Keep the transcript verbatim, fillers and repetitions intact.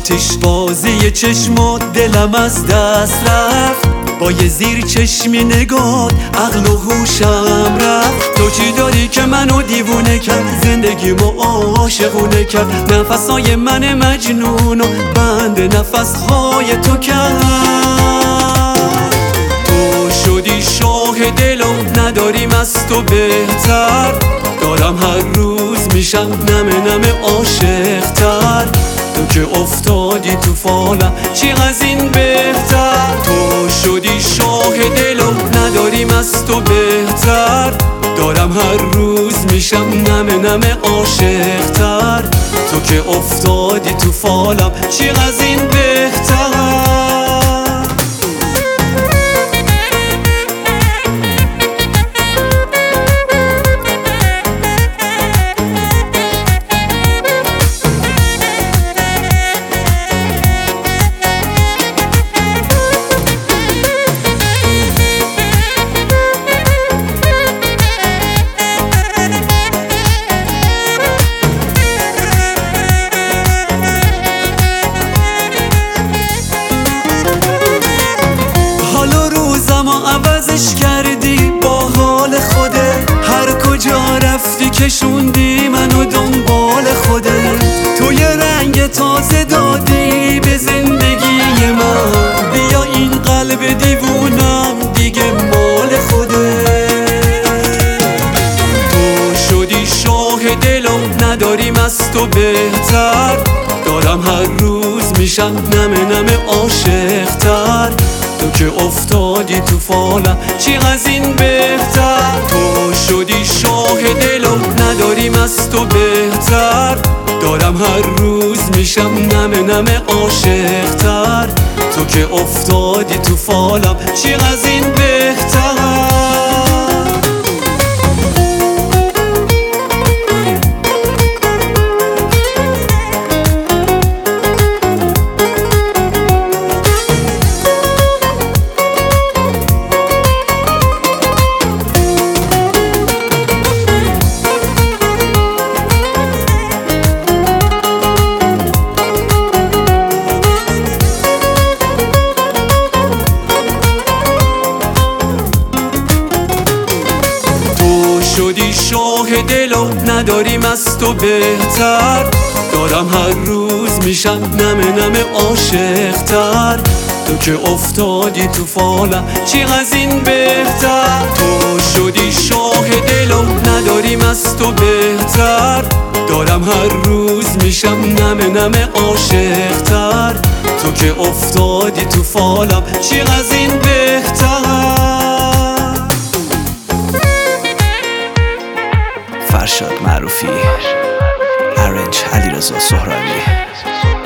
آتیش بازی چشمات دلم از دست رفت، با یه زیر چشمی نگات عقل و هوشم رفت. تو چی داری که منو دیوونه کرد، زندگیمو عاشقونه کرد، نفسای من مجنون و بند نفسهای تو کرد. تو شدی شاه دل و نداریم از تو بهتر، دارم هر روز میشم نمه نمه عاشق‌تر. تو که افتادی تو فالم چی از این بهتر، تو شدی شاه دل و نداریم از تو بهتر، دارم هر روز میشم نمه نمه عاشق‌تر. تو که افتادی تو فالم چی از این بهتر. عوضش کردی با حال خوده، هر کجا رفتی کشوندی منو دنبال خوده. تو یه رنگ تازه دادی به زندگی من، بیا این قلب دیوونم دیگه مال خوده. تو شدی شاه دل و نداریم از تو بهتر، دارم هر روز میشم نمه نمه عاشق‌تر. تو که افتادی تو فالم چی از این بهتر، تو شدی شاه دل و نداریم از تو بهتر، دارم هر روز میشم نمه نمه عاشق‌تر. تو که افتادی تو فالم چی از این بهتر. شدی شاه دل و نداریم از تو بهتر، دارم هر روز میشم نمه نمه عاشق‌تر. تو که افتادی تو فالم چی از این بهتر، تو شدی شاه دل و نداریم از تو بهتر، دارم هر روز میشم نمه نمه عاشق‌تر. تو که افتادی تو فالم چی از این بهتر. فرشاد معروفی، ارنج علیرضا سهرابی.